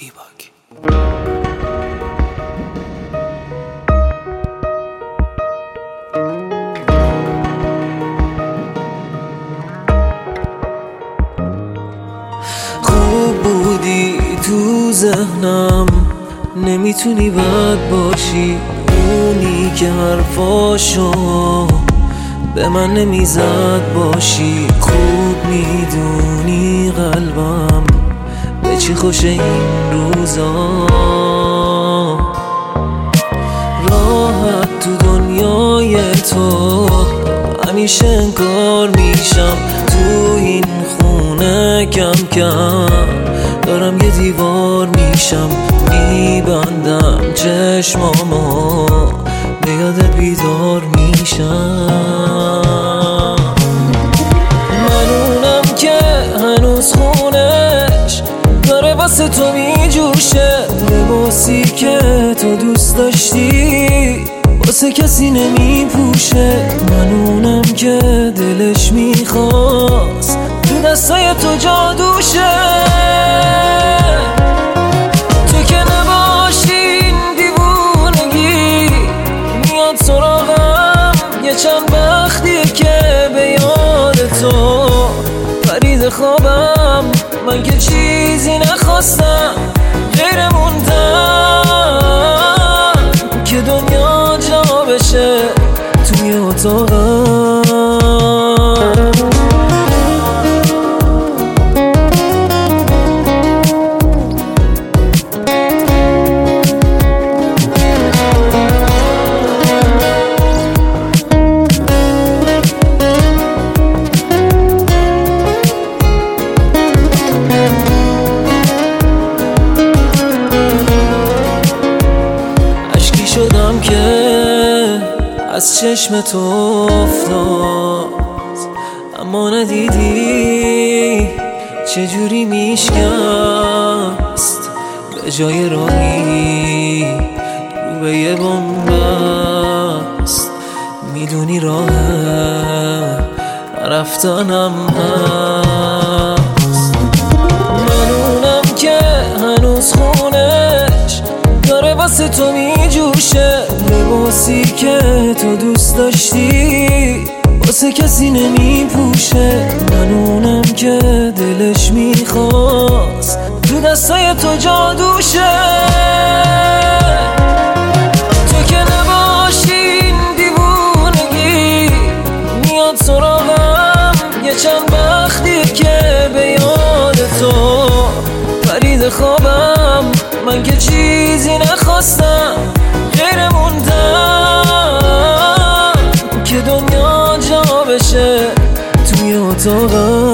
دیباک. خوب بودی تو ذهنم، نمیتونی بد باشی. اونی که حرفاشو به من نمیزد باشی. خوب میدونی قلبم به چی خوشه این روزا. راحت تو دنیای تو همیشه انکار میشم. تو این خونه کم کم دارم یه دیوار میشم. میبندم چشمامو به یادت بیدار میشم. من اونم که هنوز خونش داره واسه تو میجوشه. لباسی که تو دوست داشتی واسه کسی نمیپوشه. من اونم که دلش میخواست تو دستای تو جادوشه. تو که نباشین دیوونگی میاد سراغم. یه چند وقتیه که به یاد تو پرید خوابم. من که چیزی نخواستم غیر موندم که دنیا جا بشه توی اتاقم. شدم که از چشم تو افتاد، اما ندیدی چجوری میشکست. به جای راهی رو به یه بنبست. میدونی راه رفتنم هست. من اونم که هنوز خونش داره واسه تو میجوشه. لباسی که تو دوست داشتی واسه کسی نمیپوشه. من اونم که دلش میخواست تو دستای تو جادوشه. تو که نباشین دیوونگی میاد سراغم. یه چند وقتی که به یاد تو پرید خوابم. من که چیزی نخواستم غیر موندم که دنیا جا بشه توی اتاقم.